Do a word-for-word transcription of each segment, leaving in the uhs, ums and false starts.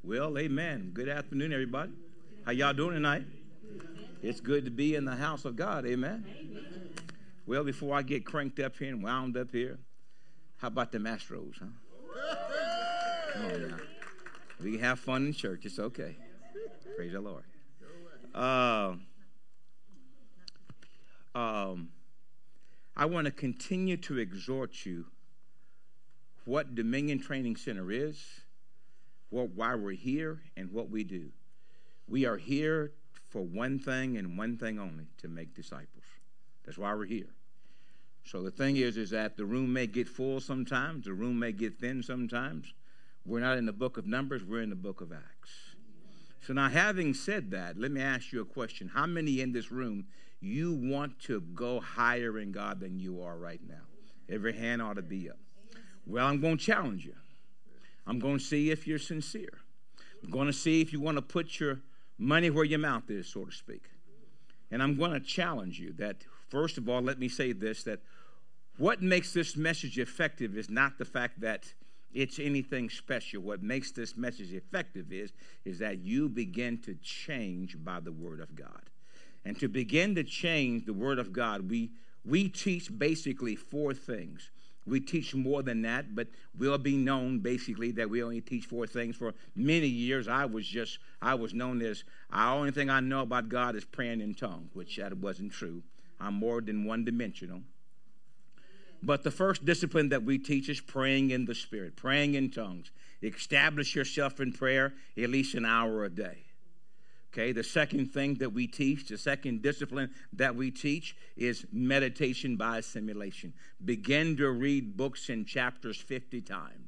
Well, amen. Good afternoon, everybody. How y'all doing tonight? It's good to be in the house of God, amen. Well, before I get cranked up here and wound up here, how about the Astros, huh? Come on now. We can have fun in church. It's okay. Praise the Lord. Uh, um, I want to continue to exhort you what Dominion Training Center is, what, why we're here, and what we do. We are here for one thing and one thing only, to make disciples. That's why we're here. So the thing is, is that the room may get full sometimes. The room may get thin sometimes. We're not in the book of Numbers. We're in the book of Acts. So now, having said that, let me ask you a question. How many in this room, you want to go higher in God than you are right now? Every hand ought to be up. Well, I'm going to challenge you. I'm going to see if you're sincere. I'm going to see if you want to put your money where your mouth is, so to speak. And I'm going to challenge you that, first of all, let me say this, that what makes this message effective is not the fact that it's anything special. What makes this message effective is, is that you begin to change by the Word of God. And to begin to change the Word of God, we, we teach basically four things. We teach more than that, but we'll be known basically that we only teach four things. For many years, I was just, I was known as, the only thing I know about God is praying in tongues, which that wasn't true. I'm more than one-dimensional. But the first discipline that we teach is praying in the Spirit, praying in tongues. Establish yourself in prayer at least an hour a day. Okay, the second thing that we teach, the second discipline that we teach is meditation by assimilation. Begin to read books in chapters fifty times.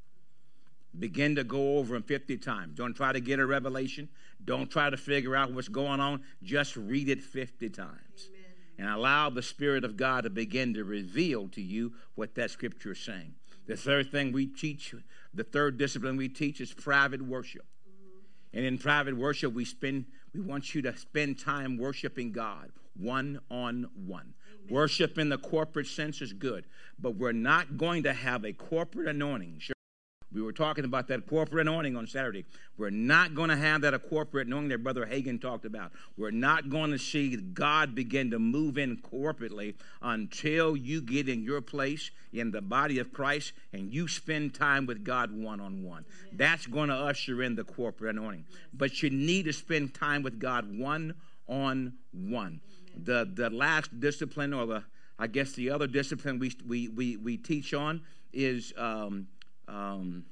Begin to go over them fifty times. Don't try to get a revelation. Don't try to figure out what's going on. Just read it fifty times. Amen. And allow the Spirit of God to begin to reveal to you what that scripture is saying. The third thing we teach, the third discipline we teach is private worship. And in private worship, we spend. We want you to spend time worshiping God one-on-one. Amen. Worship in the corporate sense is good, but we're not going to have a corporate anointing. Sure. We were talking about that corporate anointing on Saturday. We're not going to have that a corporate anointing that Brother Hagin talked about. We're not going to see God begin to move in corporately until you get in your place in the body of Christ and you spend time with God one-on-one. That's going to usher in the corporate anointing. But you need to spend time with God one-on-one. The, the last discipline, or the I guess the other discipline we, we, we, we teach on is... Um, Um,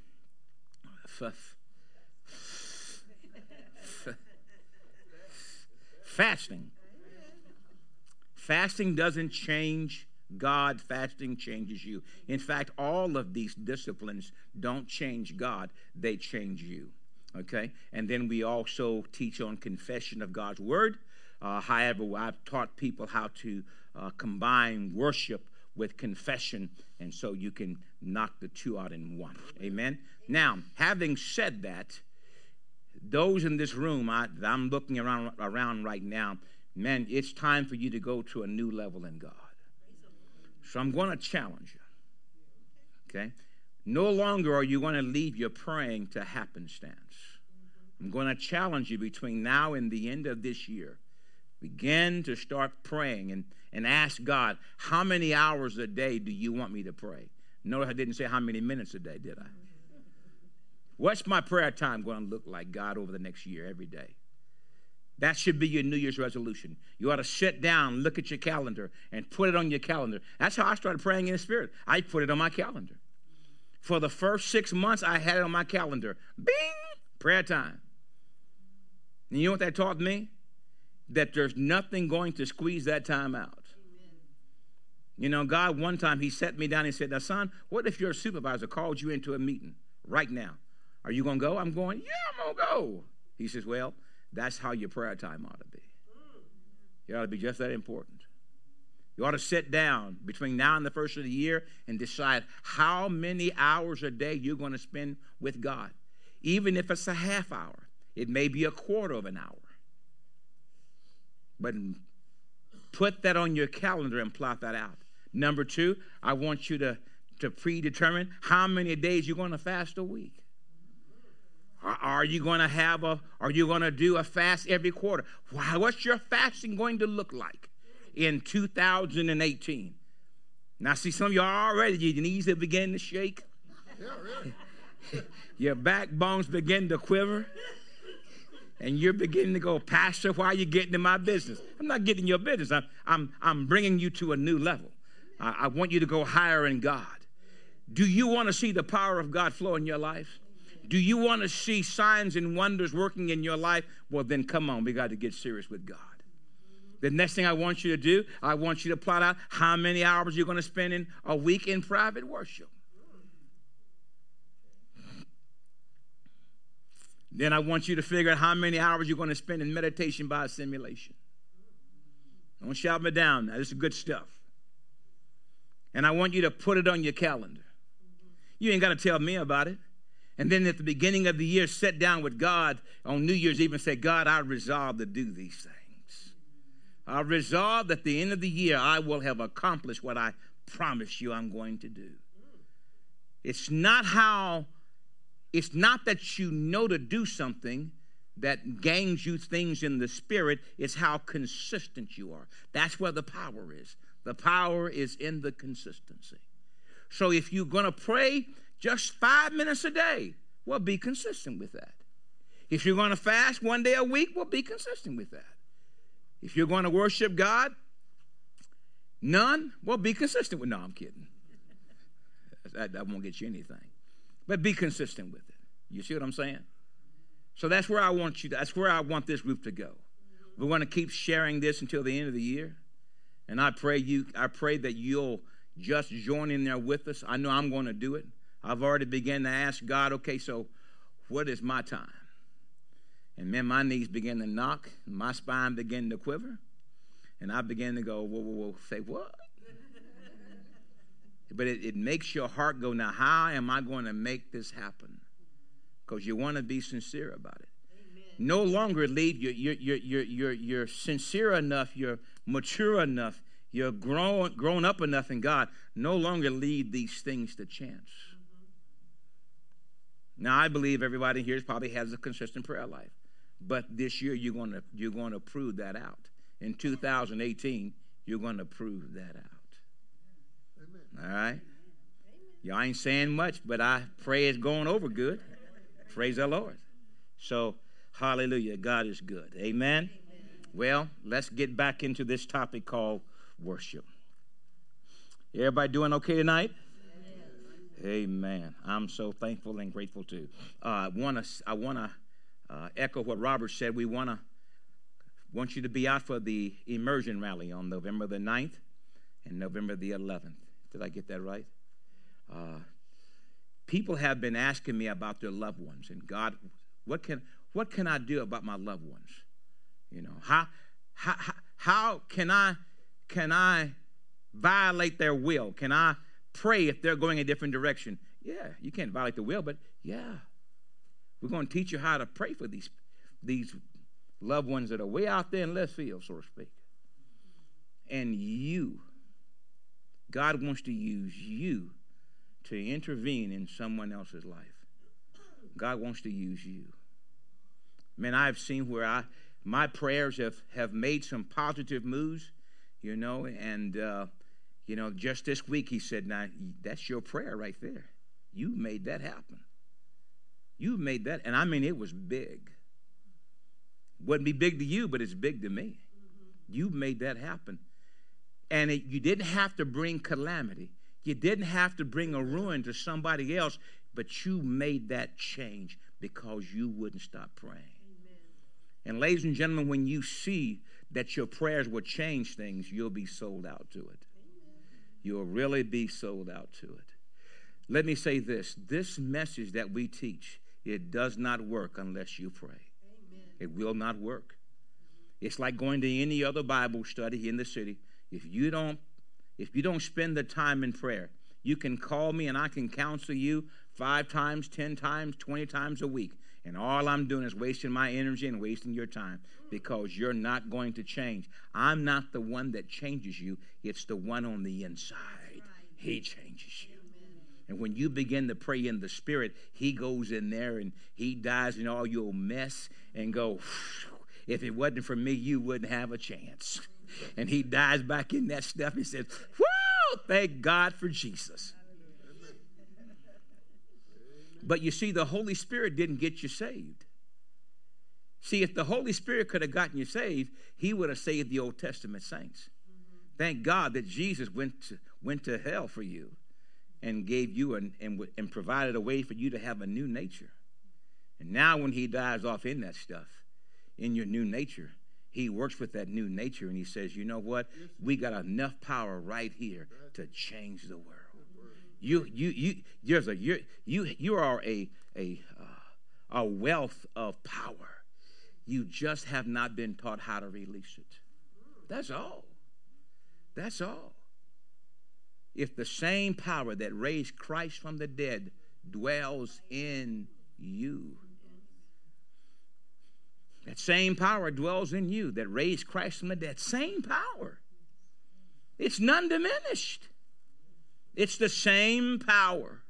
f- f- fasting. Fasting doesn't change God. Fasting changes you. In fact, all of these disciplines don't change God. They change you. Okay? And then we also teach on confession of God's word. Uh, however, I've taught people how to uh, combine worship with confession, and so you can knock the two out in one. Amen? Now, having said that, those in this room, I, I'm looking around, around right now, man, it's time for you to go to a new level in God. So I'm going to challenge you. Okay? No longer are you going to leave your praying to happenstance. I'm going to challenge you between now and the end of this year. Begin to start praying and, and ask God, how many hours a day do you want me to pray? Notice I didn't say how many minutes a day, did I? What's my prayer time going to look like, God, over the next year, every day? That should be your New Year's resolution. You ought to sit down, look at your calendar, and put it on your calendar. That's how I started praying in the Spirit. I put it on my calendar. For the first six months, I had it on my calendar. Bing! Prayer time. And you know what that taught me? That there's nothing going to squeeze that time out. Amen. You know, God, one time, he sat me down and said, now, son, what if your supervisor called you into a meeting right now? Are you going to go? I'm going, yeah, I'm going to go. He says, well, that's how your prayer time ought to be. It ought to be just that important. You ought to sit down between now and the first of the year and decide how many hours a day you're going to spend with God. Even if it's a half hour, it may be a quarter of an hour. But put that on your calendar and plot that out. Number two, I want you to, to predetermine how many days you're going to fast a week. Are, are you going to have a, are you going to do a fast every quarter? Why, what's your fasting going to look like in two thousand eighteen? Now, see, some of you are already, your knees are beginning to shake. Yeah, really. Your backbones begin to quiver. And you're beginning to go, Pastor, why are you getting in my business? I'm not getting in your business. I'm, I'm, I'm bringing you to a new level. I, I want you to go higher in God. Do you want to see the power of God flow in your life? Do you want to see signs and wonders working in your life? Well, then come on. We got to get serious with God. The next thing I want you to do, I want you to plot out how many hours you're going to spend in a week in private worship. Then I want you to figure out how many hours you're going to spend in meditation by assimilation. Don't shout me down now. This is good stuff. And I want you to put it on your calendar. You ain't got to tell me about it. And then at the beginning of the year, sit down with God on New Year's Eve and say, God, I resolve to do these things. I resolve that at the end of the year, I will have accomplished what I promise you I'm going to do. It's not how... It's not that you know to do something that gains you things in the spirit. It's how consistent you are. That's where the power is. The power is in the consistency. So if you're going to pray just five minutes a day, well, be consistent with that. If you're going to fast one day a week, well, be consistent with that. If you're going to worship God, none, well, be consistent with, no, I'm kidding. That, that won't get you anything. But be consistent with it. You see what I'm saying? So that's where I want you to, that's where I want this group to go. We're going to keep sharing this until the end of the year. And I pray you, I pray that you'll just join in there with us. I know I'm going to do it. I've already begun to ask God, okay, so what is my time? And then my knees begin to knock, and my spine began to quiver. And I began to go, whoa, whoa, whoa, say what? But it, it makes your heart go, now how am I going to make this happen? Because you want to be sincere about it. Amen. No longer leave, you're, you're, you're, you're, you're, you're sincere enough, you're mature enough, you're grown, grown up enough in God, no longer leave these things to chance. Mm-hmm. Now, I believe everybody here probably has a consistent prayer life. But this year, you're going to, you're going to prove that out. In two thousand eighteen, you're going to prove that out. All right? Y'all ain't saying much, but I pray it's going over good. Praise the Lord. So, hallelujah. God is good. Amen? Amen. Well, let's get back into this topic called worship. Everybody doing okay tonight? Amen. Amen. I'm so thankful and grateful too. Uh, I want to I want to uh, echo what Robert said. We want to want you to be out for the immersion rally on November the ninth and November the eleventh. Did I get that right? Uh, people have been asking me about their loved ones, and God, what can what can I do about my loved ones? You know, how how how can I can I violate their will? Can I pray if they're going a different direction? Yeah, you can't violate the will, but yeah, we're going to teach you how to pray for these these loved ones that are way out there in left field, so to speak. And you. God wants to use you to intervene in someone else's life. God wants to use you. Man, I've seen where I my prayers have, have made some positive moves, you know, and, uh, you know, just this week he said, now, that's your prayer right there. You made that happen. You made that, and I mean, it was big. Wouldn't be big to you, but it's big to me. You made that happen. And it, you didn't have to bring calamity. You didn't have to bring a ruin to somebody else, but you made that change because you wouldn't stop praying. Amen. And ladies and gentlemen, when you see that your prayers will change things, you'll be sold out to it. Amen. You'll really be sold out to it. Let me say this. This message that we teach, it does not work unless you pray. Amen. It will not work. It's like going to any other Bible study in the city. If you don't, if you don't spend the time in prayer, you can call me and I can counsel you five times, ten times, twenty times a week. And all I'm doing is wasting my energy and wasting your time because you're not going to change. I'm not the one that changes you. It's the one on the inside. He changes you. And when you begin to pray in the Spirit, he goes in there and he dies in all your mess and go, if it wasn't for me, you wouldn't have a chance. And he dies back in that stuff. He says, whoo, thank God for Jesus. But you see, the Holy Spirit didn't get you saved. See, if the Holy Spirit could have gotten you saved, he would have saved the Old Testament saints. Thank God that Jesus went to, went to hell for you and gave you an, and, and provided a way for you to have a new nature. And now when he dies off in that stuff, in your new nature, he works with that new nature and he says, you know what? We got enough power right here to change the world. You, you, you, there's a, you, you, you are a, a, uh, a wealth of power. You just have not been taught how to release it. That's all. That's all. If the same power that raised Christ from the dead dwells in you, that same power dwells in you that raised Christ from the dead. Same power. It's none diminished. It's the same power.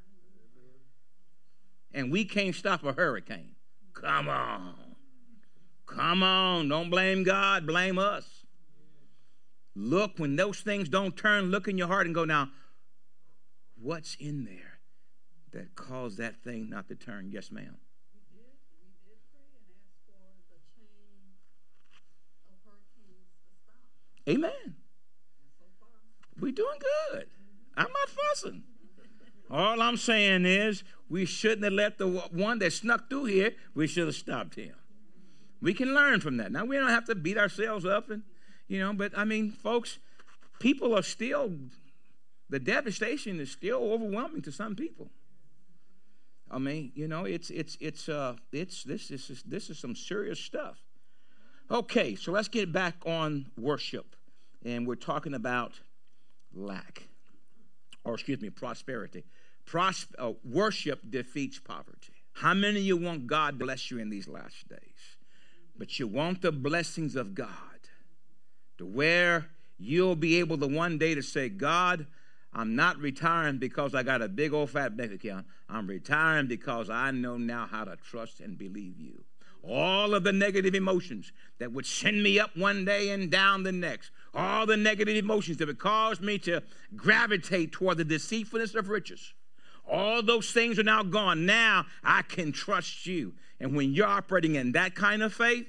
And we can't stop a hurricane. Come on. Come on. Don't blame God. Blame us. Look, when those things don't turn, look in your heart and go, now, what's in there that caused that thing not to turn? Yes, ma'am. We did, we did pray and ask for the chain of hurricanes to stop. Amen. And so far, We're doing good. I'm not fussing. All I'm saying is we shouldn't have let the one that snuck through here, we should have stopped him. We can learn from that. Now, we don't have to beat ourselves up, and you know, but I mean, folks, people are still, the devastation is still overwhelming to some people. I mean, you know, it's, it's, it's, uh, it's, this is, this is some serious stuff. Okay, so let's get back on worship, and we're talking about lack. Or excuse me, prosperity. Pros- uh, worship defeats poverty. How many of you want God to bless you in these last days? But you want the blessings of God to where you'll be able to one day to say, God, I'm not retiring because I got a big old fat bank account. I'm retiring because I know now how to trust and believe you. All of the negative emotions that would send me up one day and down the next. All the negative emotions that would cause me to gravitate toward the deceitfulness of riches. All those things are now gone. Now I can trust you. And when you're operating in that kind of faith,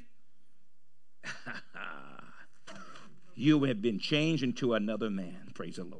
you have been changed into another man. Praise the Lord.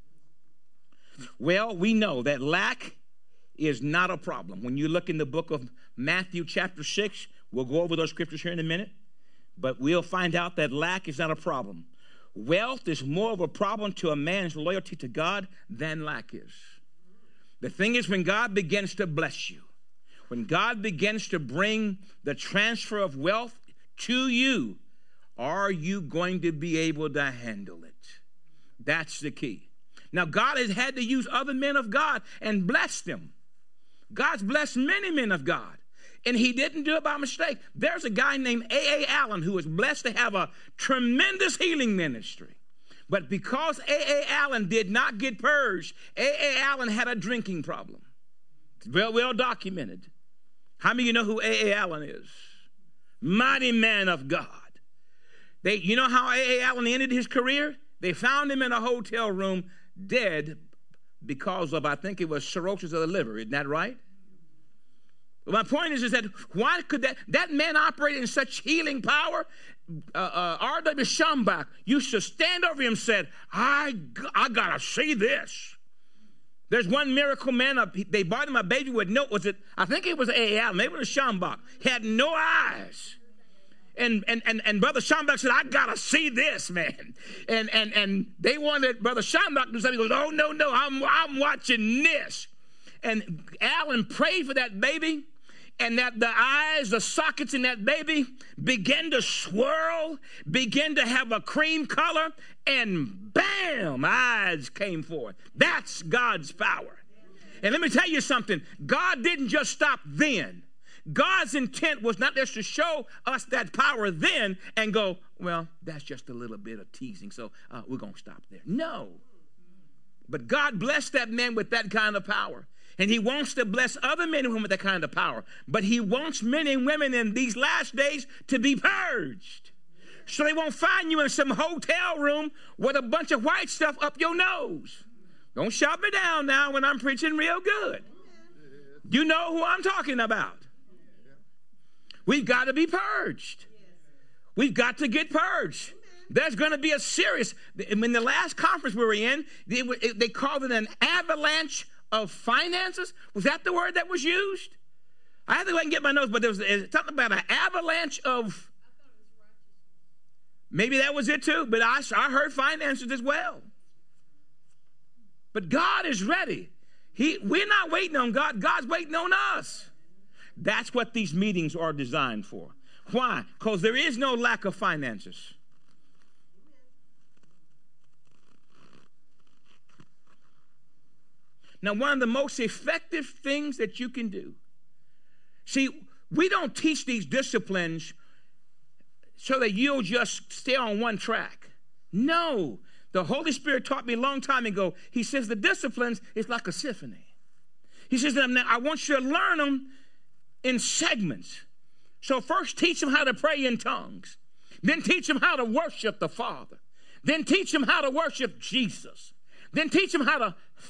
Well, we know that lack is not a problem. When you look in the book of Matthew chapter six, we'll go over those scriptures here in a minute, but we'll find out that lack is not a problem. Wealth is more of a problem to a man's loyalty to God than lack is. The thing is, when God begins to bless you, when God begins to bring the transfer of wealth to you, are you going to be able to handle it? That's the key. Now, God has had to use other men of God and bless them. God's blessed many men of God, and he didn't do it by mistake. There's a guy named A A Allen who was blessed to have a tremendous healing ministry. But because A A Allen did not get purged, A A Allen had a drinking problem. It's well, well documented. How many of you know who A A Allen is? Mighty man of God. They, you know how A A Allen ended his career? They found him in a hotel room dead because of, I think it was cirrhosis of the liver. Isn't that right? My point is, is that why could that, that man operate in such healing power? Uh, uh, R W Schambach used to stand over him and said, I, I got to see this. There's one miracle man, uh, they bought him a baby with no, was it, I think it was A A Allen, maybe it was Schambach. He had no eyes. And, and, and, and Brother Schambach said, I got to see this, man. And, and, and they wanted Brother Schambach to do something. He goes, oh, no, no, I'm, I'm watching this. And Allen prayed for that baby, and that the eyes, the sockets in that baby began to swirl, began to have a cream color, and bam, eyes came forth. That's God's power. And let me tell you something. God didn't just stop then. God's intent was not just to show us that power then and go, well, that's just a little bit of teasing, so uh, we're going to stop there. No. But God blessed that man with that kind of power. And he wants to bless other men and women with that kind of power. But he wants men and women in these last days to be purged. So they won't find you in some hotel room with a bunch of white stuff up your nose. Don't shut me down now when I'm preaching real good. You know who I'm talking about. We've got to be purged. We've got to get purged. There's going to be a serious, in the last conference we were in, they, they called it an avalanche of finances. Was that the word that was used? I have to go and get my notes, but there was something about an avalanche of, maybe that was it too, but I, I heard finances as well. But God is ready. He, we're not waiting on God. God's waiting on us. That's what these meetings are designed for. Why? Because there is no lack of finances. Now, one of the most effective things that you can do, see, we don't teach these disciplines so that you'll just stay on one track. No. The Holy Spirit taught me a long time ago. He says the disciplines is like a symphony. He says, that I want you to learn them in segments. So first teach them how to pray in tongues. Then teach them how to worship the Father. Then teach them how to worship Jesus. Then teach them how to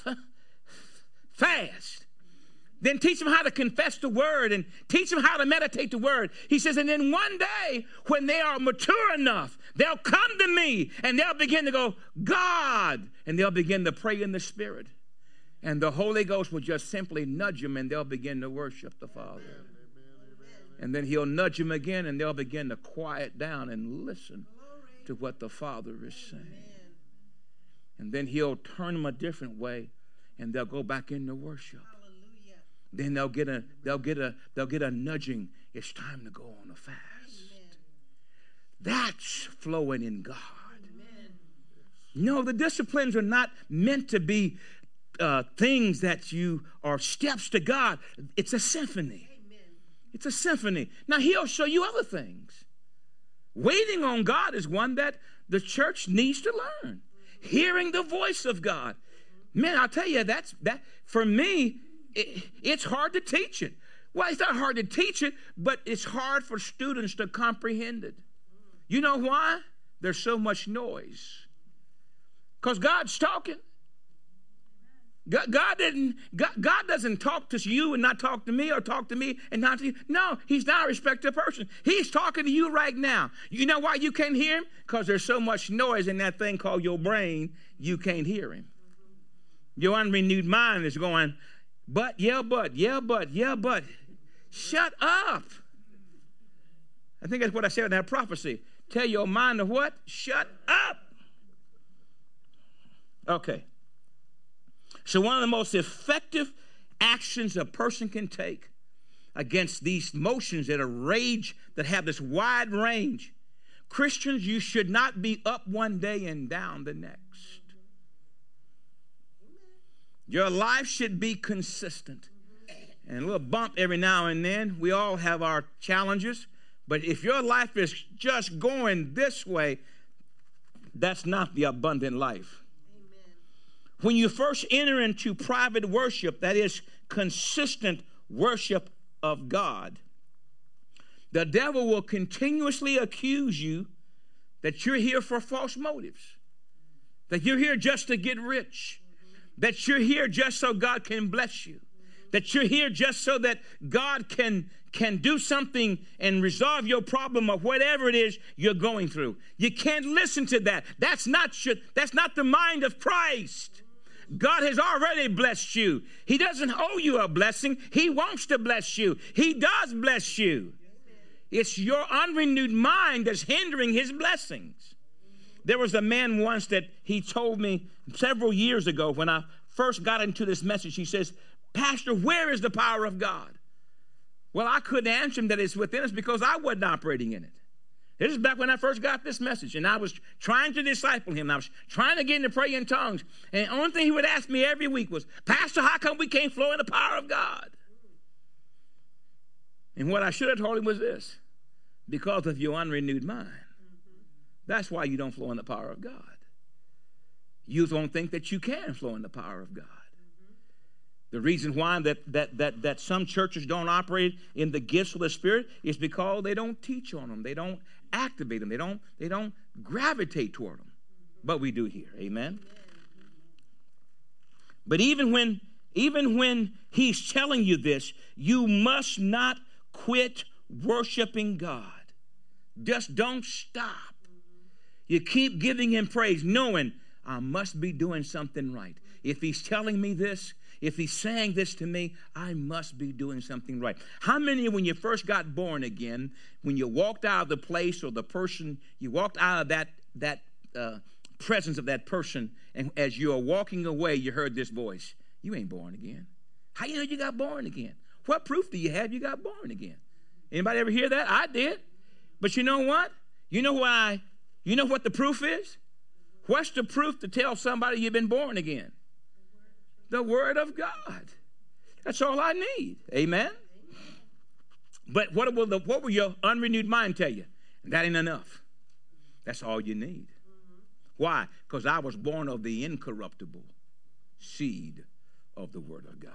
fast. Then teach them how to confess the word and teach them how to meditate the word. He says, and then one day when they are mature enough, they'll come to me and they'll begin to go, God, and they'll begin to pray in the Spirit. And the Holy Ghost will just simply nudge them and they'll begin to worship the Father. Amen. And then he'll nudge them again and they'll begin to quiet down and listen to what the Father is saying. And then he'll turn them a different way and they'll go back into worship. Hallelujah. Then they'll get a they'll get a they'll get a nudging. It's time to go on a fast. Amen. That's flowing in God. Amen. No, the disciplines are not meant to be uh, things that you are steps to God. It's a symphony. Amen. It's a symphony. Now he'll show you other things. Waiting on God is one that the church needs to learn. Hearing the voice of God. Man, I'll tell you, that's that for me, it, it's hard to teach it. Well, it's not hard to teach it, but it's hard for students to comprehend it. You know why? There's so much noise. Because God's talking. God, God didn't. God, God doesn't talk to you and not talk to me, or talk to me and not to you. No, he's not a respected person. He's talking to you right now. You know why you can't hear him? Because there's so much noise in that thing called your brain, you can't hear him. Your unrenewed mind is going, but, yeah, but, yeah, but, yeah, but. Shut up. I think that's what I said in that prophecy. Tell your mind to what? Shut up. Okay. So one of the most effective actions a person can take against these motions that are rage, that have this wide range. Christians, you should not be up one day and down the next. Your life should be consistent. And a little bump every now and then. We all have our challenges. But if your life is just going this way, that's not the abundant life. Amen. When you first enter into private worship, that is consistent worship of God, the devil will continuously accuse you that you're here for false motives, that you're here just to get rich, that you're here just so God can bless you, that you're here just so that God can, can do something and resolve your problem or whatever it is you're going through. You can't listen to that. That's not your, that's not the mind of Christ. God has already blessed you. He doesn't owe you a blessing. He wants to bless you. He does bless you. It's your unrenewed mind that's hindering his blessings. There was a man once that he told me several years ago when I first got into this message. He says, Pastor, where is the power of God? Well, I couldn't answer him that it's within us because I wasn't operating in it. This is back when I first got this message, and I was trying to disciple him. I was trying to get him to pray in tongues. And the only thing he would ask me every week was, Pastor, how come we can't flow in the power of God? And what I should have told him was this: because of your unrenewed mind. That's why you don't flow in the power of God. you don't think that you can flow in the power of God. The reason why that, that, that, that some churches don't operate in the gifts of the Spirit is because they don't teach on them. They don't activate them. They don't, they don't gravitate toward them. But we do here. Amen? But even when, even when he's telling you this, you must not quit worshiping God. Just don't stop. You keep giving him praise, knowing I must be doing something right. If he's telling me this, if he's saying this to me, I must be doing something right. How many, when you first got born again, when you walked out of the place or the person, you walked out of that, that uh, presence of that person, and as you are walking away, you heard this voice, you ain't born again. How you know you got born again? What proof do you have you got born again? Anybody ever hear that? I did. But you know what? You know why? You know what the proof is? What's the proof to tell somebody you've been born again? The Word of God. That's all I need. Amen? But what will, the, what will your unrenewed mind tell you? That ain't enough. That's all you need. Why? Because I was born of the incorruptible seed of the Word of God.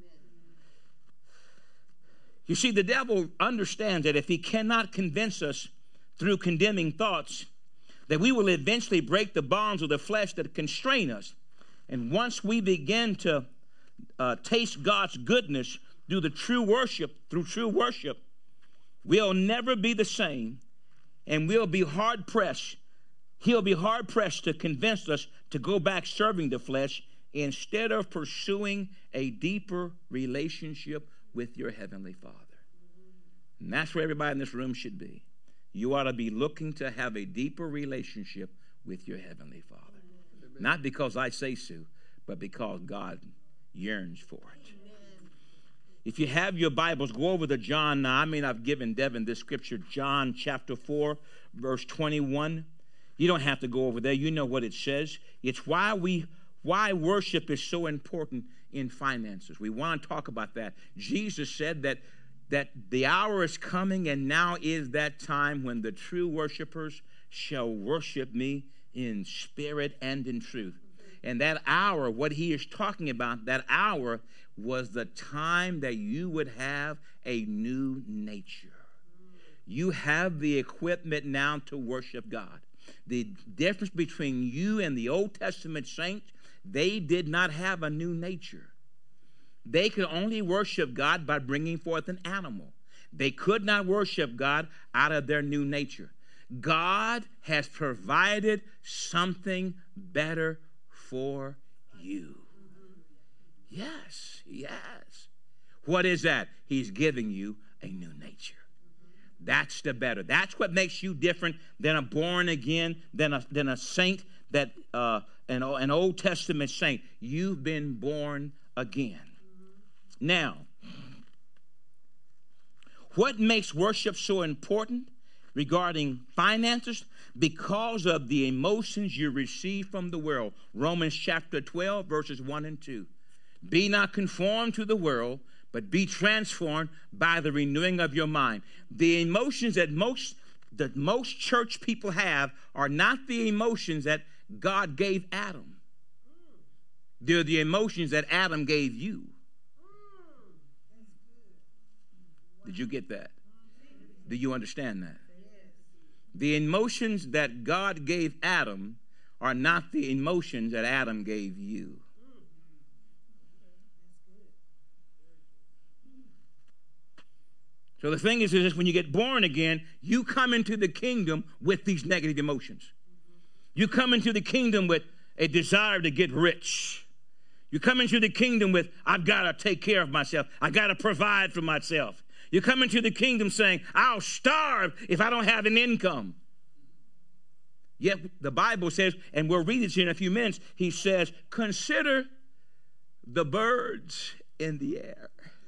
You see, the devil understands that if he cannot convince us through condemning thoughts, that we will eventually break the bonds of the flesh that constrain us. And once we begin to uh, taste God's goodness through the true worship, through true worship, we'll never be the same, and we'll be hard pressed. He'll be hard pressed to convince us to go back serving the flesh instead of pursuing a deeper relationship with your Heavenly Father. And that's where everybody in this room should be. You ought to be looking to have a deeper relationship with your Heavenly Father. Amen. Not because I say so, but because God yearns for it. Amen. If you have your Bibles, go over to John now. I mean, I've given Devin this scripture, John chapter four, verse twenty-one. You don't have to go over there. You know what it says. It's why we, why worship is so important in finances. We want to talk about that. Jesus said that that the hour is coming, and now is that time when the true worshipers shall worship me in spirit and in truth. And that hour, what he is talking about, that hour was the time that you would have a new nature. You have the equipment now to worship God. The difference between you and the Old Testament saints, they did not have a new nature. They could only worship God by bringing forth an animal. They could not worship God out of their new nature. God has provided something better for you. Yes, yes. What is that? He's giving you a new nature. That's the better. That's what makes you different than a born again, than a, than a saint, that uh, an, an Old Testament saint. You've been born again. Now, what makes worship so important regarding finances? Because of the emotions you receive from the world. Romans chapter twelve, verses one and two. Be not conformed to the world, but be transformed by the renewing of your mind. The emotions that most, that most church people have are not the emotions that God gave Adam. They're the emotions that Adam gave you. Did you get that? Do you understand that? The emotions that God gave Adam are not the emotions that Adam gave you. So the thing is, is when you get born again, you come into the kingdom with these negative emotions. You come into the kingdom with a desire to get rich. You come into the kingdom with, I've got to take care of myself. I got to provide for myself. You come into the kingdom saying, I'll starve if I don't have an income. Yet the Bible says, and we'll read it in a few minutes, he says, consider the birds in the air.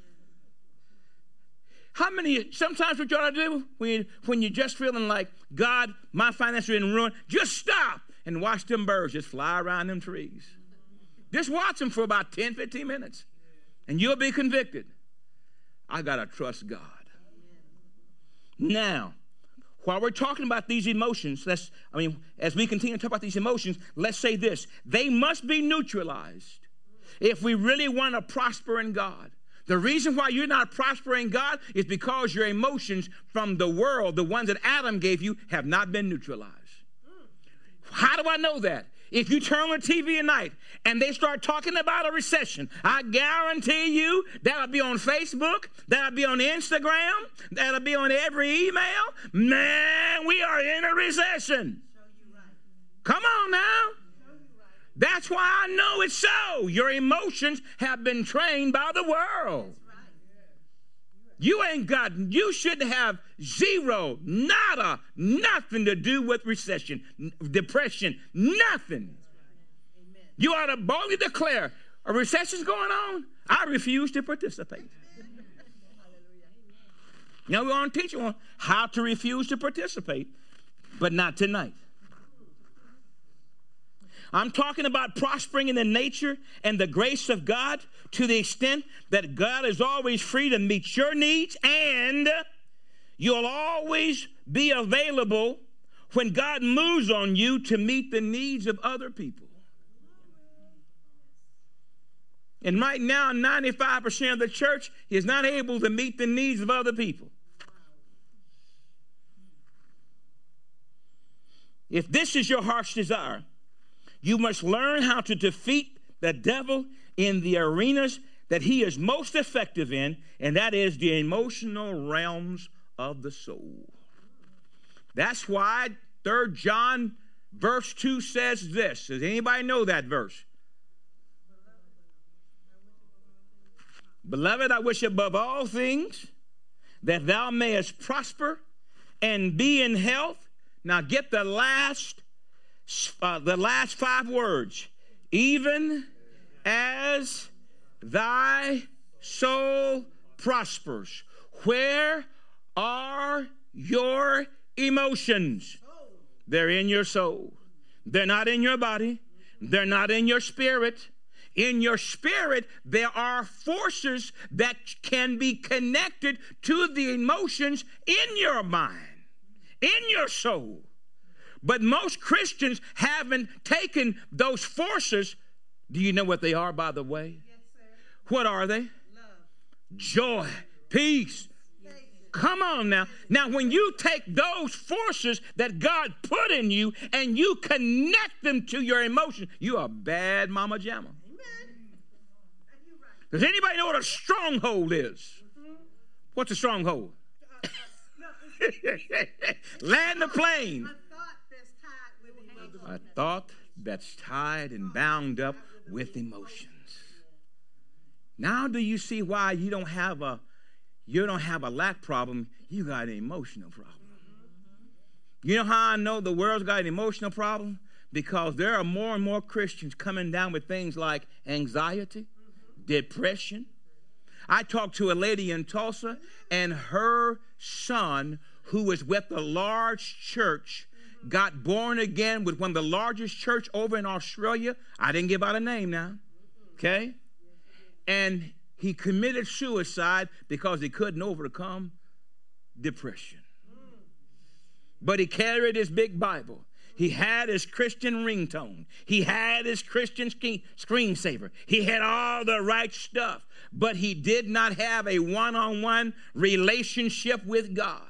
How many, sometimes what you ought to do when, you, when you're just feeling like, God, my finances are in ruin, just stop and watch them birds just fly around them trees. Just watch them for about ten, fifteen minutes, and you'll be convicted. I got to trust God. Now, while we're talking about these emotions, let's, I mean, as we continue to talk about these emotions, let's say this. They must be neutralized if we really want to prosper in God. The reason why you're not prospering in God is because your emotions from the world, the ones that Adam gave you, have not been neutralized. How do I know that? If you turn on the T V at night and they start talking about a recession, I guarantee you that'll be on Facebook, that'll be on Instagram, that'll be on every email. Man, we are in a recession. Come on now. That's why I know it's so. Your emotions have been trained by the world. You ain't got, you shouldn't have zero, nada, nothing to do with recession, depression, nothing. You ought to boldly declare, a recession's going on, I refuse to participate. Now we're going to teach you how to refuse to participate, but not tonight. I'm talking about prospering in the nature and the grace of God to the extent that God is always free to meet your needs, and you'll always be available when God moves on you to meet the needs of other people. And right now, ninety-five percent of the church is not able to meet the needs of other people. If this is your heart's desire, you must learn how to defeat the devil in the arenas that he is most effective in, and that is the emotional realms of the soul. That's why Third John verse two says this. Does anybody know that verse? Beloved, I wish above all things that thou mayest prosper and be in health. Now get the last Uh, the last five words, even as thy soul prospers. Where are your emotions? They're in your soul. They're not in your body. They're not in your spirit. In your spirit, there are forces that can be connected to the emotions in your mind, in your soul. But most Christians haven't taken those forces. Do you know what they are, by the way? Yes, sir. What are they? Love. Joy, peace. Come on now. Now, when you take those forces that God put in you and you connect them to your emotions, you are bad mama jamma. Does anybody know what a stronghold is? Mm-hmm. What's a stronghold? Uh, uh, no, land the plane. A thought that's tied and bound up with emotions. Now do you see why you don't have a you don't have a lack problem? You got an emotional problem. You know how I know the world's got an emotional problem? Because there are more and more Christians coming down with things like anxiety, depression. I talked to a lady in Tulsa, and her son, who was with a large church, got born again with one of the largest church over in Australia. I didn't give out a name now. Okay? And he committed suicide because he couldn't overcome depression. But he carried his big Bible. He had his Christian ringtone. He had his Christian screensaver. He had all the right stuff. But he did not have a one-on-one relationship with God.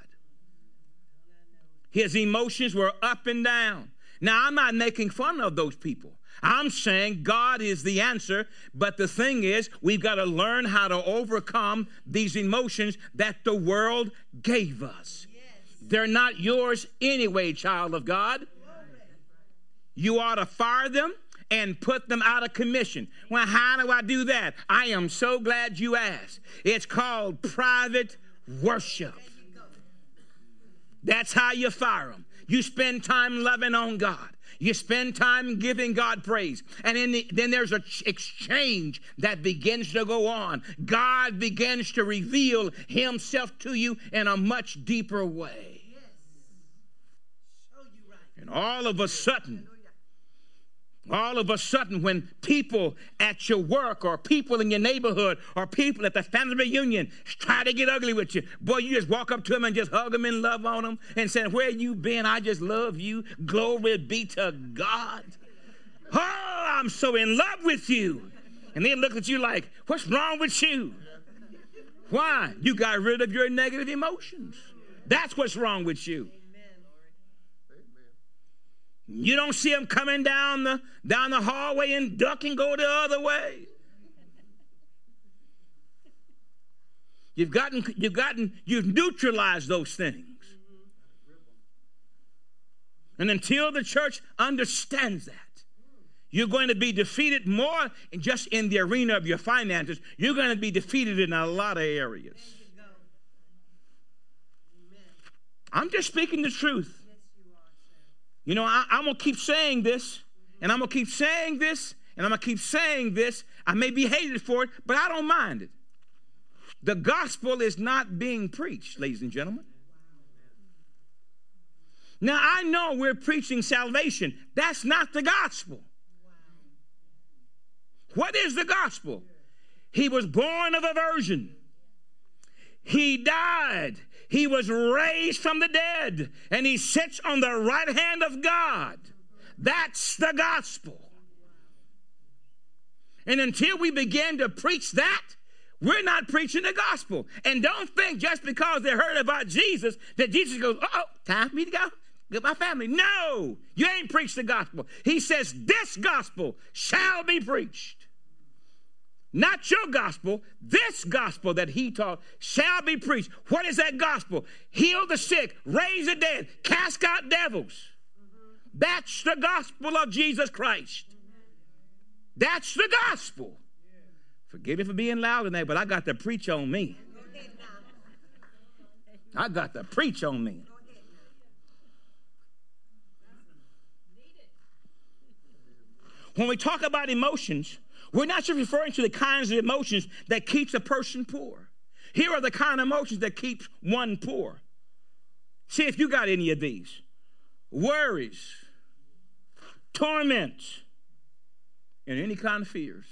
His emotions were up and down. Now, I'm not making fun of those people. I'm saying God is the answer, but the thing is, we've got to learn how to overcome these emotions that the world gave us. Yes. They're not yours anyway, child of God. You ought to fire them and put them out of commission. Well, how do I do that? I am so glad you asked. It's called private worship. That's how you fire them. You spend time loving on God. You spend time giving God praise. And in the, then there's an exchange that begins to go on. God begins to reveal himself to you in a much deeper way. Yes. Show you right. And all of a sudden, All of a sudden, when people at your work or people in your neighborhood or people at the family reunion try to get ugly with you, boy, you just walk up to them and just hug them and love on them and say, where you been? I just love you. Glory be to God. Oh, I'm so in love with you. And they look at you like, what's wrong with you? Why? You got rid of your negative emotions. That's what's wrong with you. You don't see them coming down the down the hallway and duck and go the other way. You've gotten you've gotten you've neutralized those things. And until the church understands that, you're going to be defeated more in just in the arena of your finances. You're going to be defeated in a lot of areas. I'm just speaking the truth. You know, I, I'm going to keep saying this, and I'm going to keep saying this, and I'm going to keep saying this. I may be hated for it, but I don't mind it. The gospel is not being preached, ladies and gentlemen. Now, I know we're preaching salvation. That's not the gospel. What is the gospel? He was born of a virgin. He died. He was raised from the dead, and he sits on the right hand of God. That's the gospel. And until we begin to preach that, we're not preaching the gospel. And don't think just because they heard about Jesus that Jesus goes, uh-oh, time for me to go get my family. No, you ain't preached the gospel. He says this gospel shall be preached. Not your gospel, this gospel that he taught shall be preached. What is that gospel? Heal the sick, raise the dead, cast out devils. Mm-hmm. That's the gospel of Jesus Christ. Mm-hmm. That's the gospel. Yeah. Forgive me for being loud in there, but I got to preach on me. I got to preach on me. When we talk about emotions, we're not just referring to the kinds of emotions that keeps a person poor. Here are the kind of emotions that keeps one poor. See if you got any of these. Worries, torment, and any kind of fears.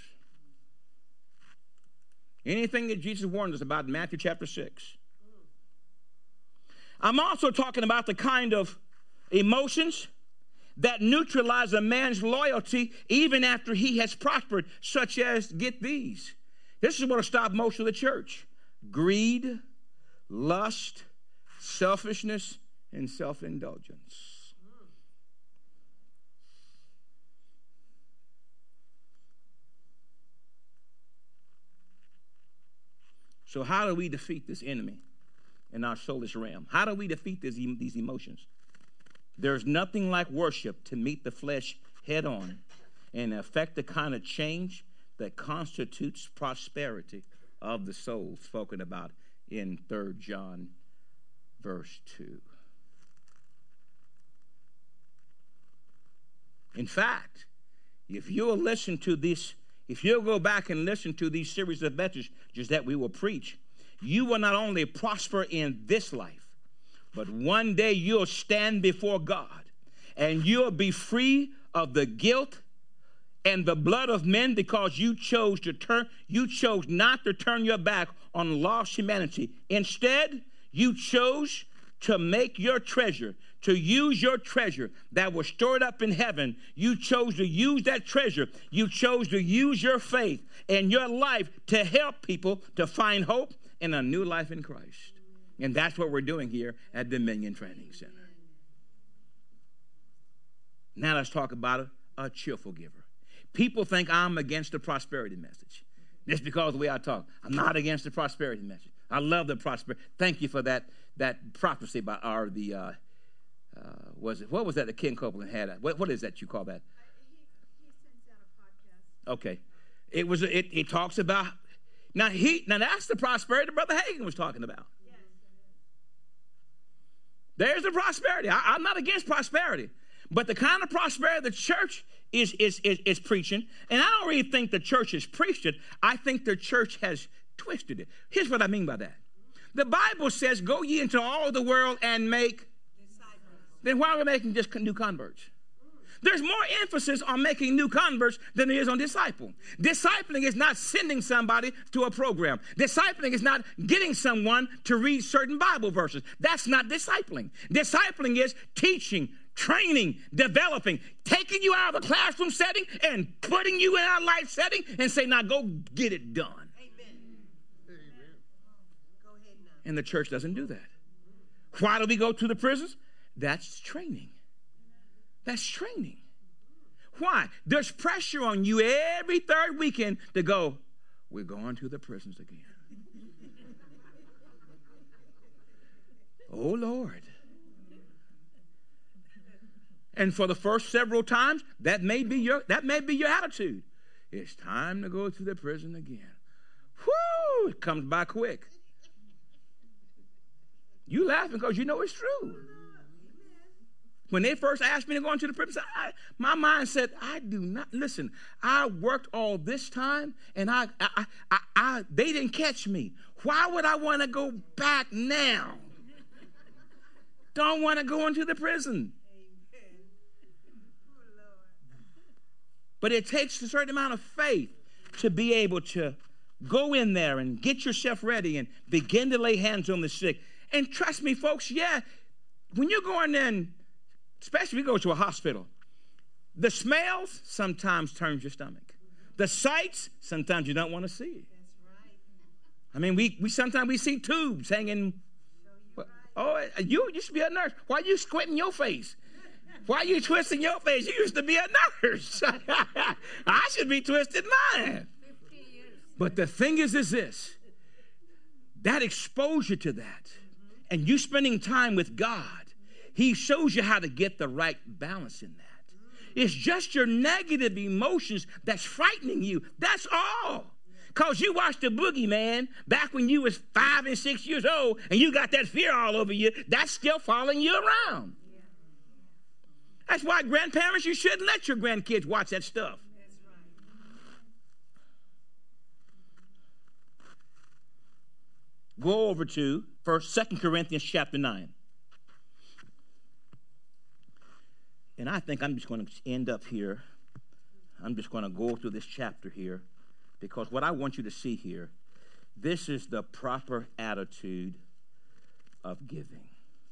Anything that Jesus warned us about in Matthew chapter six. I'm also talking about the kind of emotions that neutralize a man's loyalty even after he has prospered, such as, get these. This is what will stop most of the church. Greed, lust, selfishness, and self-indulgence. So how do we defeat this enemy in our soulish realm? How do we defeat this, these emotions? There's nothing like worship to meet the flesh head on and affect the kind of change that constitutes prosperity of the soul spoken about in Third John verse two. In fact, if you'll listen to this, if you'll go back and listen to these series of messages that we will preach, you will not only prosper in this life, but one day you'll stand before God and you'll be free of the guilt and the blood of men because you chose to turn, you chose not to turn your back on lost humanity. Instead, you chose to make your treasure, to use your treasure that was stored up in heaven. You chose to use that treasure. You chose to use your faith and your life to help people to find hope and a new life in Christ. And that's what we're doing here at Dominion Training Center. Now let's talk about a, a cheerful giver. People think I'm against the prosperity message. Just because of the way I talk. I'm not against the prosperity message. I love the prosperity. Thank you for that that prophecy by our the uh, uh, was it what was that that Ken Copeland had? What what is that you call that? Uh, he, he sends out a podcast. Okay, it was it. It talks about now he now that's the prosperity Brother Hagin was talking about. There's the prosperity. I, I'm not against prosperity. But the kind of prosperity the church is, is, is, is preaching, and I don't really think the church has preached it. I think the church has twisted it. Here's what I mean by that. The Bible says, go ye into all the world and make disciples. Then why are we making just new converts? There's more emphasis on making new converts than there is on disciple. Discipling is not sending somebody to a program. Discipling is not getting someone to read certain Bible verses. That's not discipling. Discipling is teaching, training, developing, taking you out of the classroom setting and putting you in our life setting and say, now go get it done. Amen. Amen. Go ahead now. And the church doesn't do that. Why do we go to the prisons? That's training. That's training. Why? There's pressure on you every third weekend to go, we're going to the prisons again. Oh, Lord. And for the first several times, that may be your, that may be your attitude. It's time to go to the prison again. Whoo! It comes by quick. You laughing because you know it's true. When they first asked me to go into the prison, I, my mind said, I do not, listen, I worked all this time and I, I, I, I they didn't catch me. Why would I want to go back now? Don't want to go into the prison. But it takes a certain amount of faith to be able to go in there and get yourself ready and begin to lay hands on the sick. And trust me, folks, yeah, when you're going in, especially if you go to a hospital, the smells sometimes turns your stomach. The sights, sometimes you don't want to see it. That's right. I mean, we, we sometimes we see tubes hanging. Right. Oh, you used to be a nurse. Why are you squinting your face? Why are you twisting your face? You used to be a nurse. I should be twisting mine. But the thing is, is this. That exposure to that, and you spending time with God, he shows you how to get the right balance in that. It's just your negative emotions that's frightening you. That's all. Because you watched the boogeyman back when you was five and six years old, and you got that fear all over you. That's still following you around. That's why, grandparents, you shouldn't let your grandkids watch that stuff. That's right. Go over to First, Second Corinthians chapter nine. And I think I'm just going to end up here. I'm just going to go through this chapter here because what I want you to see here, this is the proper attitude of giving.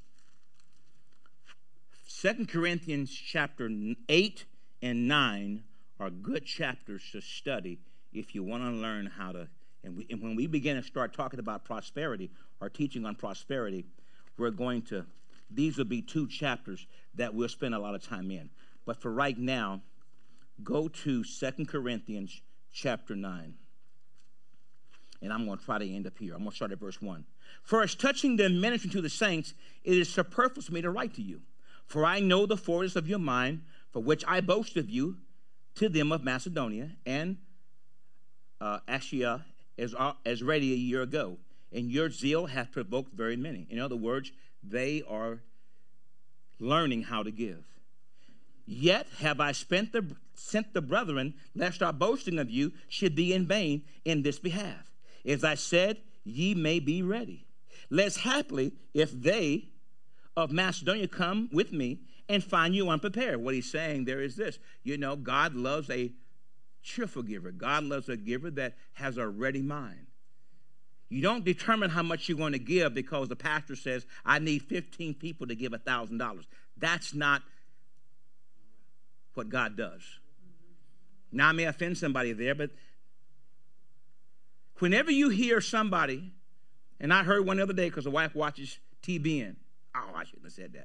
Second Corinthians chapter eight and nine are good chapters to study if you want to learn how to, and, we, and when we begin to start talking about prosperity or teaching on prosperity, we're going to, these will be two chapters that we'll spend a lot of time in. But for right now, go to Second Corinthians chapter nine. And I'm going to try to end up here. I'm going to start at verse one. For as touching the ministry to the saints, it is superfluous for me to write to you. For I know the force of your mind, for which I boast of you to them of Macedonia and uh, Achaia as, uh, as ready a year ago. And your zeal hath provoked very many. In other words, they are learning how to give. Yet have I spent the, sent the brethren, lest our boasting of you should be in vain in this behalf. As I said, ye may be ready. Lest haply, if they of Macedonia come with me and find you unprepared. What he's saying there is this. You know, God loves a cheerful giver. God loves a giver that has a ready mind. You don't determine how much you're going to give because the pastor says, I need fifteen people to give one thousand dollars. That's not what God does. Now, I may offend somebody there, but whenever you hear somebody, and I heard one the other day because the wife watches T B N. Oh, I shouldn't have said that.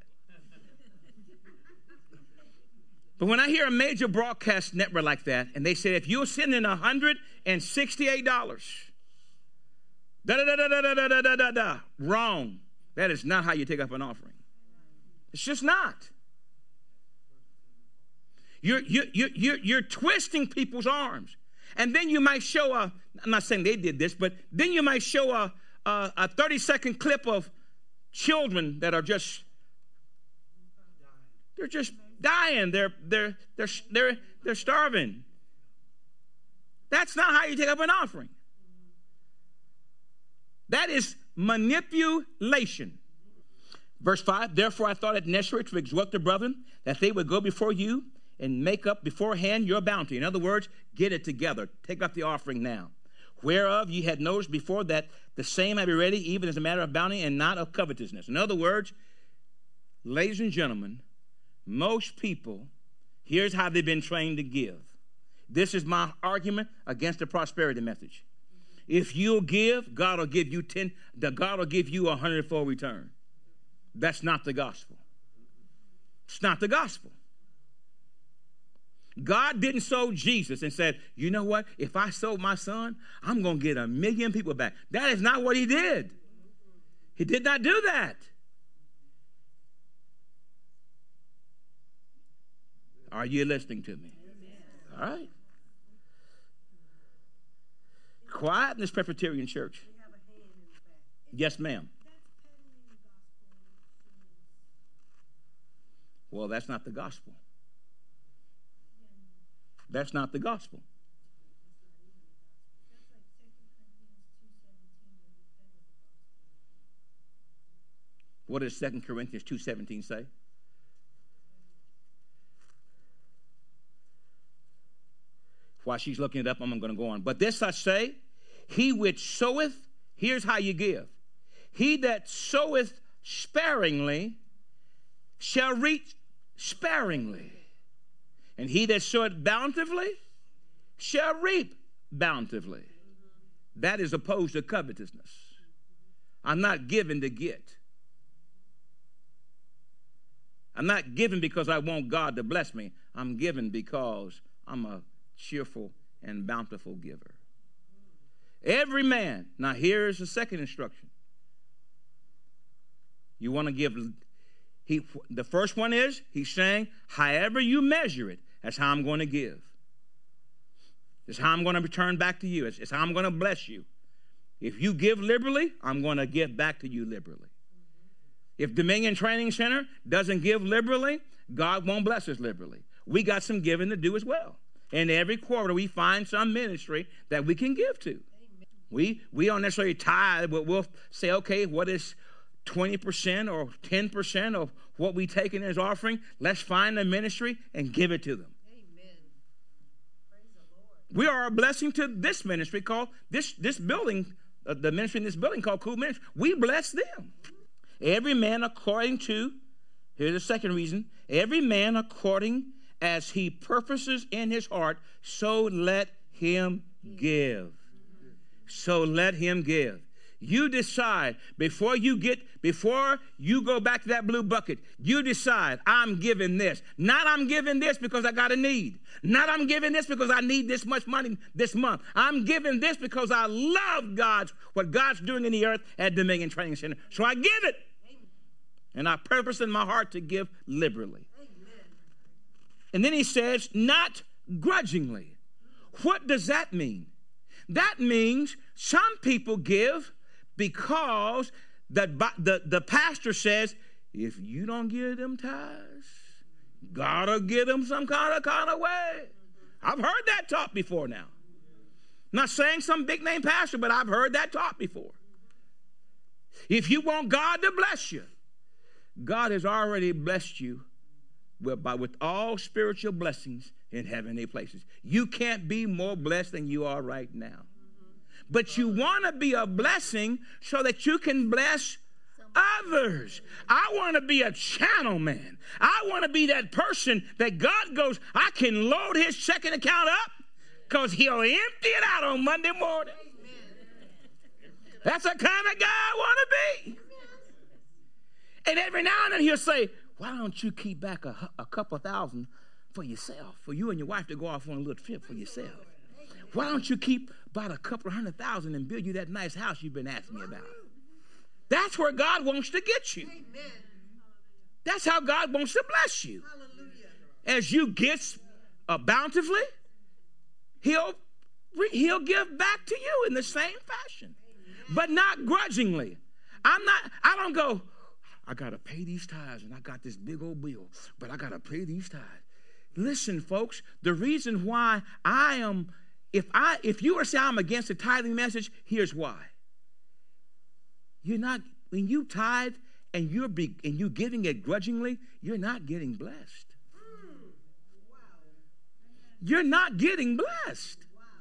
But when I hear a major broadcast network like that, and they say, if you're sending one hundred sixty-eight dollars, da da da da da da da da da da, wrong. That is not how you take up an offering. It's just not. You're, you're, you're, you're, you're twisting people's arms. And then you might show a, I'm not saying they did this, but then you might show a, a, a thirty-second clip of children that are just, they're just dying. They're, they're, they're, they're, they're starving. That's not how you take up an offering. That is manipulation. Verse five, therefore I thought it necessary to exhort the brethren that they would go before you and make up beforehand your bounty. In other words, get it together. Take up the offering now. Whereof ye had noticed before that the same may be ready, even as a matter of bounty and not of covetousness. In other words, ladies and gentlemen, most people, here's how they've been trained to give. This is my argument against the prosperity message. If you'll give, God will give you ten. The God will give you a hundredfold return. That's not the gospel. It's not the gospel. God didn't sow Jesus and said, you know what? If I sow my son, I'm going to get a million people back. That is not what he did. He did not do that. Are you listening to me? All right. Quiet in this Presbyterian church. Yes, ma'am. Well, that's not the gospel. That's not the gospel. What does Second Corinthians two seventeen say? While she's looking it up, I'm going to go on. But this I say, he which soweth, here's how you give. He that soweth sparingly shall reap sparingly. And he that soweth bountifully shall reap bountifully. That is opposed to covetousness. I'm not giving to get. I'm not giving because I want God to bless me. I'm giving because I'm a cheerful and bountiful giver. Every man. Now here's the second instruction. You want to give. He, the first one is, he's saying, however you measure it, that's how I'm going to give. It's how I'm going to return back to you. It's, it's how I'm going to bless you. If you give liberally, I'm going to give back to you liberally. If Dominion Training Center doesn't give liberally, God won't bless us liberally. We got some giving to do as well. And every quarter we find some ministry that we can give to. Amen. We we don't necessarily tithe, but we'll say, okay, what is twenty percent or ten percent of what we take in as offering? Let's find a ministry and give it to them. Amen. Praise the Lord. We are a blessing to this ministry called, this, this building, uh, the ministry in this building called Cool Ministry. We bless them. Every man according to, here's the second reason, every man according as he purposes in his heart, so let him give. So let him give. You decide before you get, before you go back to that blue bucket, you decide, I'm giving this. Not I'm giving this because I got a need. Not I'm giving this because I need this much money this month. I'm giving this because I love God's, what God's doing in the earth at Dominion Training Center. So I give it. And I purpose in my heart to give liberally. And then he says, not grudgingly. What does that mean? That means some people give because the, the, the pastor says, if you don't give them tithes, God will give them some kind of kind of way. I've heard that taught before now. I'm not saying some big name pastor, but I've heard that taught before. If you want God to bless you, God has already blessed you with, by, with all spiritual blessings in heavenly places. You can't be more blessed than you are right now. But you want to be a blessing so that you can bless others. I want to be a channel man. I want to be that person that God goes, I can load his checking account up because he'll empty it out on Monday morning. That's the kind of guy I want to be. And every now and then he'll say, why don't you keep back a, a couple thousand for yourself, for you and your wife to go off on a little trip for yourself? Why don't you keep about a couple of hundred thousand and build you that nice house you've been asking me about? That's where God wants to get you. That's how God wants to bless you. As you give uh, bountifully, he'll, he'll give back to you in the same fashion, but not grudgingly. I'm not, I don't go, I got to pay these tithes, and I got this big old bill, but I got to pay these tithes. Listen, folks, the reason why I am, if I, if you were to say I'm against the tithing message, here's why. You're not, when you tithe and you're, be, and you're giving it grudgingly, you're not getting blessed. you're not getting blessed.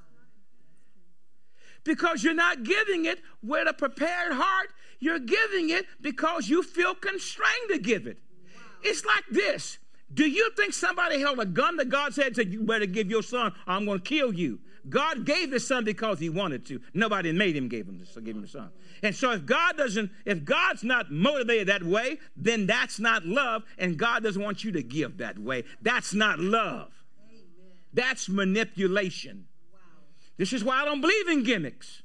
Because you're not giving it with a prepared heart. You're giving it because you feel constrained to give it. It's like this. Do you think somebody held a gun to God said to you better give your son or I'm going to kill you? God gave his son because he wanted to. Nobody made him give him the, give him the son. And so if God doesn't, if God's not motivated that way, then that's not love, and God doesn't want you to give that way. That's not love. Amen. That's manipulation. Wow. This is why I don't believe in gimmicks.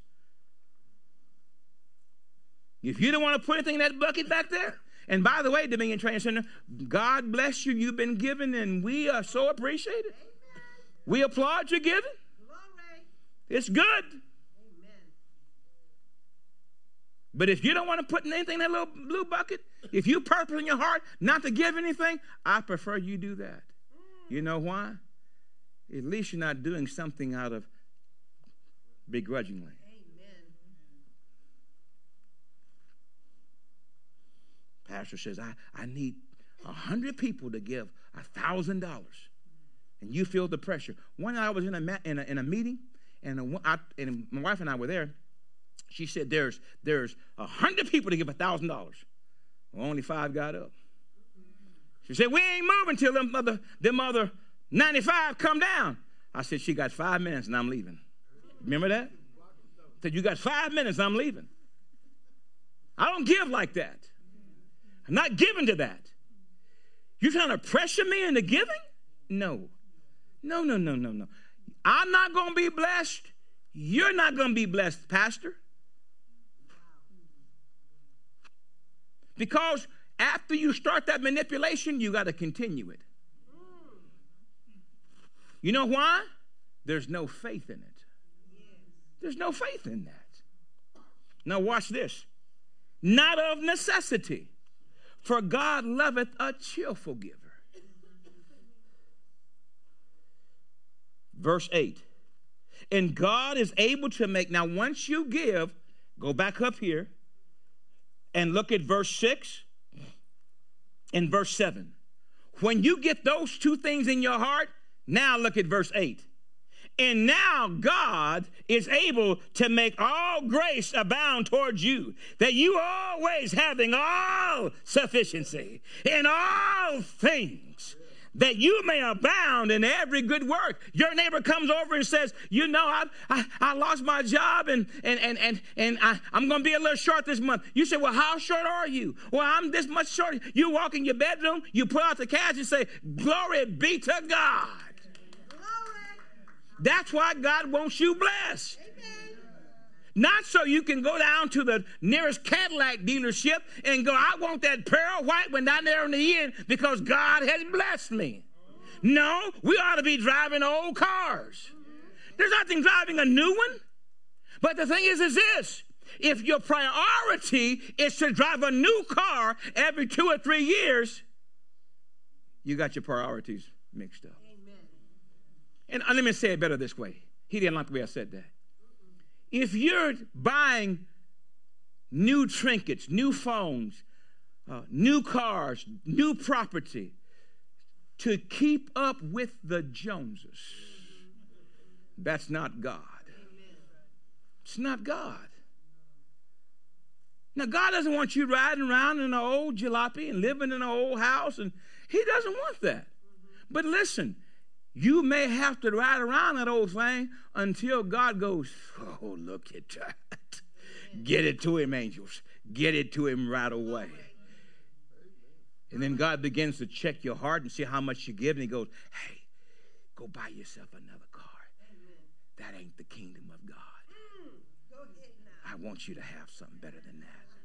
If you don't want to put anything in that bucket back there, and by the way, Dominion Training Center, God bless you. You've been given, and we are so appreciated. Amen. We applaud your giving. Glory. It's good. Amen. But if you don't want to put anything in that little blue bucket, if you purpose in your heart not to give anything, I prefer you do that. Mm. You know why? At least you're not doing something out of begrudgingly. Pastor says, I, I need a hundred people to give a thousand dollars. And you feel the pressure. One night I was in a, in a, in a meeting, and, a, I, and my wife and I were there. She said, there's there's a hundred people to give a thousand dollars. Well, only five got up. She said, we ain't moving till them other, them other ninety-five come down. I said, she got five minutes and I'm leaving. Remember that? I said, you got five minutes and I'm leaving. I don't give like that. I'm not giving to that. You're trying to pressure me into giving? No. No, no, no, no, no. I'm not going to be blessed. You're not going to be blessed, Pastor. Because after you start that manipulation, you got to continue it. You know why? There's no faith in it. There's no faith in that. Now watch this. Not of necessity. For God loveth a cheerful giver. Verse eight. And God is able to make, now once you give, go back up here and look at verse six and verse seven. When you get those two things in your heart, now look at verse eight. And now God is able to make all grace abound towards you, that you always having all sufficiency in all things, that you may abound in every good work. Your neighbor comes over and says, you know, I I, I lost my job and and and and, and I, I'm going to be a little short this month. You say, well, how short are you? Well, I'm this much short. You walk in your bedroom, you pull out the cash and say, glory be to God. That's why God wants you blessed. Amen. Not so you can go down to the nearest Cadillac dealership and go, I want that pearl white one down there in the end because God has blessed me. No, we ought to be driving old cars. There's nothing driving a new one. But the thing is, is this. If your priority is to drive a new car every two or three years, you got your priorities mixed up. And let me say it better this way. He didn't like the way I said that. If you're buying new trinkets, new phones, uh, new cars, new property to keep up with the Joneses, that's not God. It's not God. Now, God doesn't want you riding around in an old jalopy and living in an old house, and he doesn't want that. But listen, you may have to ride around that old thing until God goes, oh, look at that. Get it to him, angels. Get it to him right away. And then God begins to check your heart and see how much you give. And he goes, hey, go buy yourself another car. That ain't the kingdom of God. I want you to have something better than that.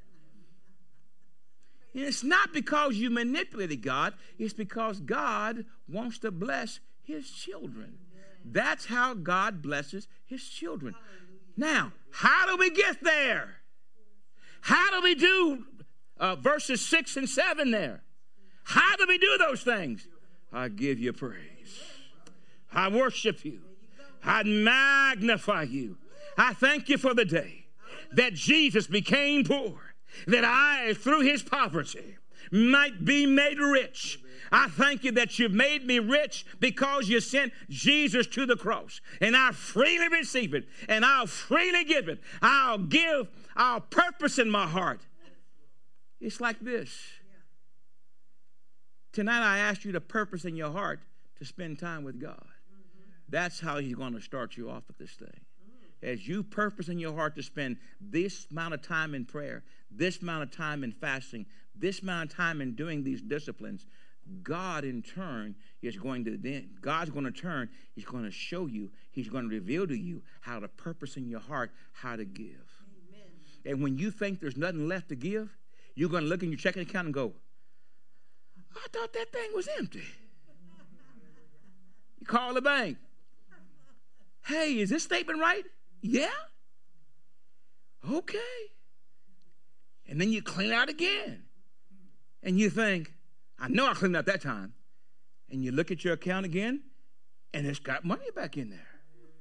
And it's not because you manipulated God. It's because God wants to bless his children. That's how God blesses his children. Now, how do we get there? How do we do uh, verses six and seven there? How do we do those things? I give you praise. I worship you. I magnify you. I thank you for the day that Jesus became poor, that I, through his poverty, might be made rich. I thank you that you've made me rich because you sent Jesus to the cross. And I freely receive it, and I'll freely give it. I'll give, I'll purpose in my heart. It's like this. Tonight I ask you to purpose in your heart to spend time with God. That's how he's going to start you off with this thing. As you purpose in your heart to spend this amount of time in prayer, this amount of time in fasting, this amount of time in doing these disciplines, God in turn is going to then, God's going to turn, he's going to show you, he's going to reveal to you how to purpose in your heart, how to give. Amen. And when you think there's nothing left to give, you're going to look in your checking account and go, I thought that thing was empty. You call the bank. Hey, is this statement right? Yeah? Okay. And then you clean out again. And you think, I know I cleaned out that time. And you look at your account again, and it's got money back in there.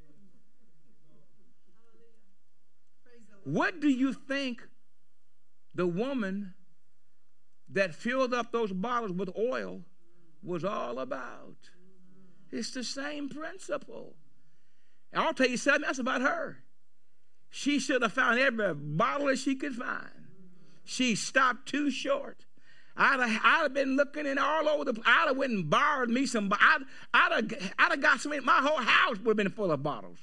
What do you think the woman that filled up those bottles with oil was all about? It's the same principle. I'll tell you something, that's about her. She should have found every bottle that she could find. She stopped too short. I'd have, I'd have been looking in all over the place. I'd have went and borrowed me some. I'd, I'd, have, I'd have got some. My whole house would have been full of bottles.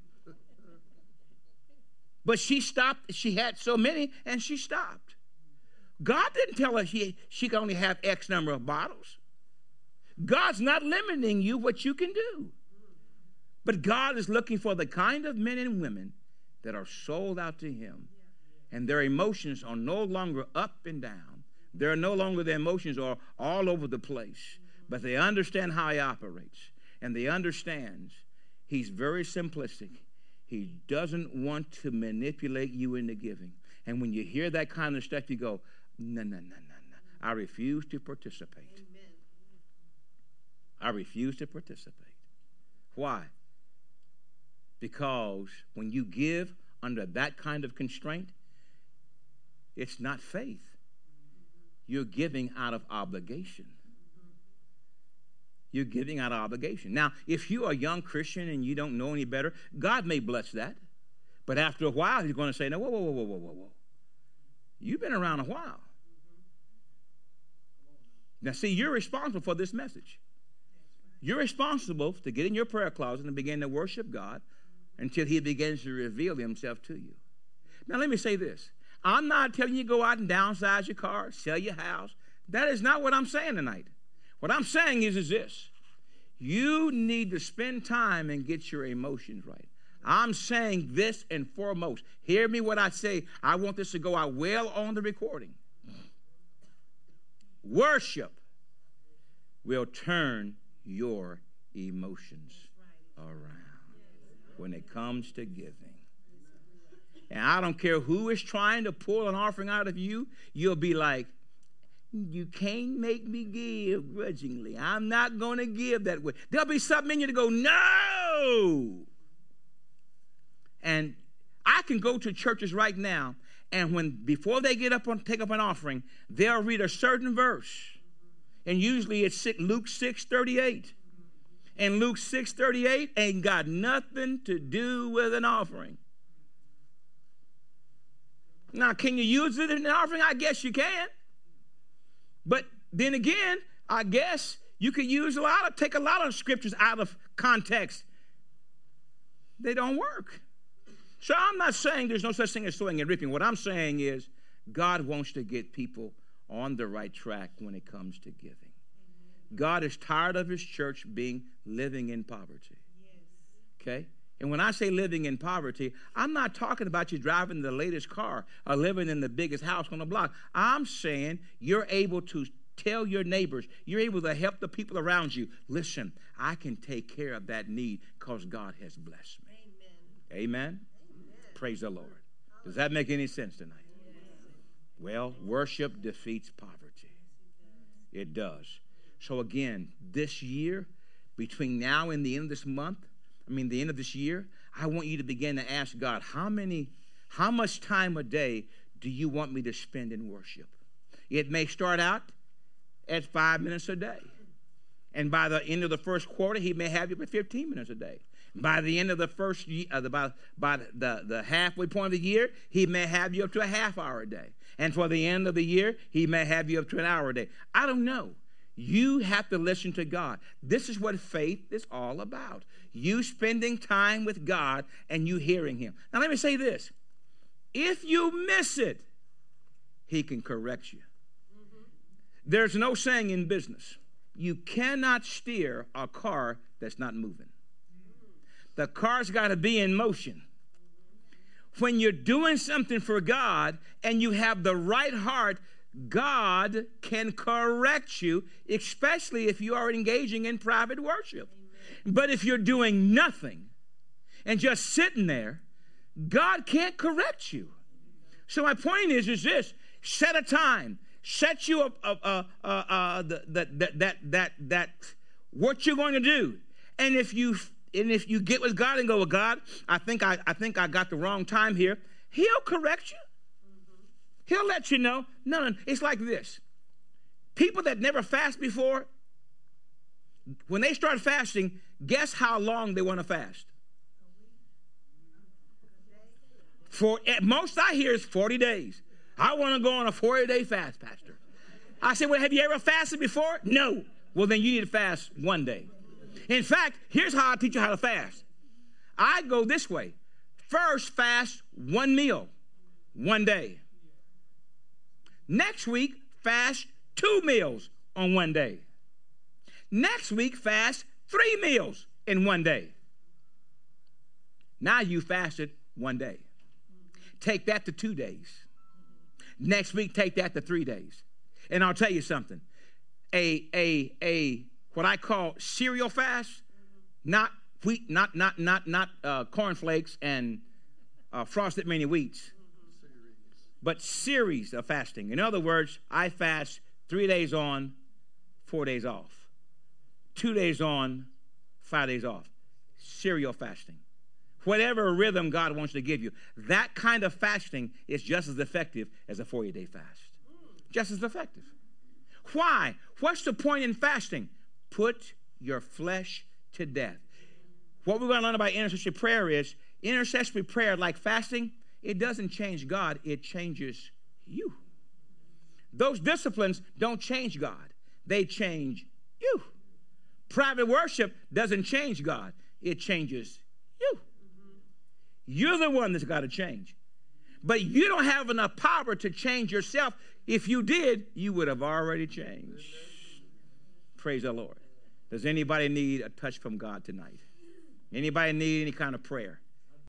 But she stopped. She had so many, and she stopped. God didn't tell her she, she could only have X number of bottles. God's not limiting you what you can do. But God is looking for the kind of men and women that are sold out to him. And their emotions are no longer up and down. They're no longer, their emotions are all over the place. But they understand how he operates. And they understand he's very simplistic. He doesn't want to manipulate you into giving. And when you hear that kind of stuff, you go, no, no, no, no, no. I refuse to participate. Amen. I refuse to participate. Why? Because when you give under that kind of constraint, it's not faith. You're giving out of obligation. You're giving out of obligation. Now, if you're a young Christian and you don't know any better, God may bless that. But after a while, he's going to say, no, whoa, whoa, whoa, whoa, whoa, whoa. You've been around a while. Now, see, you're responsible for this message. You're responsible to get in your prayer closet and begin to worship God until he begins to reveal himself to you. Now, let me say this. I'm not telling you to go out and downsize your car, sell your house. That is not what I'm saying tonight. What I'm saying is, is this. You need to spend time and get your emotions right. I'm saying this and foremost. Hear me what I say. I want this to go out well on the recording. Worship will turn your emotions around when it comes to giving. And I don't care who is trying to pull an offering out of you, you'll be like, you can't make me give grudgingly. I'm not going to give that way. There'll be something in you to go, no. And I can go to churches right now, and when before they get up and take up an offering, they'll read a certain verse. And usually it's Luke six thirty-eight. And Luke six thirty-eight ain't got nothing to do with an offering. Now, can you use it in an offering? I guess you can. But then again, I guess you could use a lot of, take a lot of scriptures out of context. They don't work. So I'm not saying there's no such thing as sowing and reaping. What I'm saying is God wants to get people on the right track when it comes to giving. God is tired of his church being living in poverty. Okay? And when I say living in poverty, I'm not talking about you driving the latest car or living in the biggest house on the block. I'm saying you're able to tell your neighbors, you're able to help the people around you, listen, I can take care of that need because God has blessed me. Amen. Amen? Amen. Praise the Lord. Does that make any sense tonight? Yes. Well, worship defeats poverty. It does. So again, this year, between now and the end of this month, I mean the end of this year, I want you to begin to ask God, how many, how much time a day do you want me to spend in worship? It may start out at five minutes a day. And by the end of the first quarter, he may have you for fifteen minutes a day. By the end of the first year, uh, by, by the, the halfway point of the year, he may have you up to a half hour a day. And for the end of the year, he may have you up to an hour a day. I don't know. You have to listen to God. This is what faith is all about. You spending time with God and you hearing him. Now let me say this. If you miss it, he can correct you. Mm-hmm. There's no saying in business, you cannot steer a car that's not moving. The car's got to be in motion. When you're doing something for God and you have the right heart, God can correct you, especially if you are engaging in private worship. Amen. But if you're doing nothing and just sitting there, God can't correct you. So my point is, is this: set a time, set you up, uh, uh, uh, uh, the, the, that that that that what you're going to do, and if you and if you get with God and go, well, God, I think I I think I got the wrong time here, he'll correct you. He'll let you know. No, no, it's like this. People that never fast before, when they start fasting, guess how long they want to fast? For at most I hear is forty days. I want to go on a forty-day fast, Pastor. I said, well, have you ever fasted before? No. Well, then you need to fast one day. In fact, here's how I teach you how to fast. I go this way. First, fast one meal, one day. Next week, fast two meals on one day. Next week, fast three meals in one day. Now you fasted one day. Take that to two days. Next week, take that to three days. And I'll tell you something. A, a, a, what I call cereal fast, not wheat, not, not, not, not uh, cornflakes and uh, frosted mini wheats, but series of fasting. In other words, I fast three days on, four days off. Two days on, five days off. Serial fasting. Whatever rhythm God wants to give you. That kind of fasting is just as effective as a forty-day fast. Just as effective. Why? What's the point in fasting? Put your flesh to death. What we're going to learn about intercessory prayer is, intercessory prayer, like fasting, it doesn't change God, it changes you. Those disciplines don't change God, they change you. Private worship doesn't change God, it changes you. You're the one that's got to change. But you don't have enough power to change yourself. If you did, you would have already changed. Praise the Lord. Does anybody need a touch from God tonight? Anybody need any kind of prayer?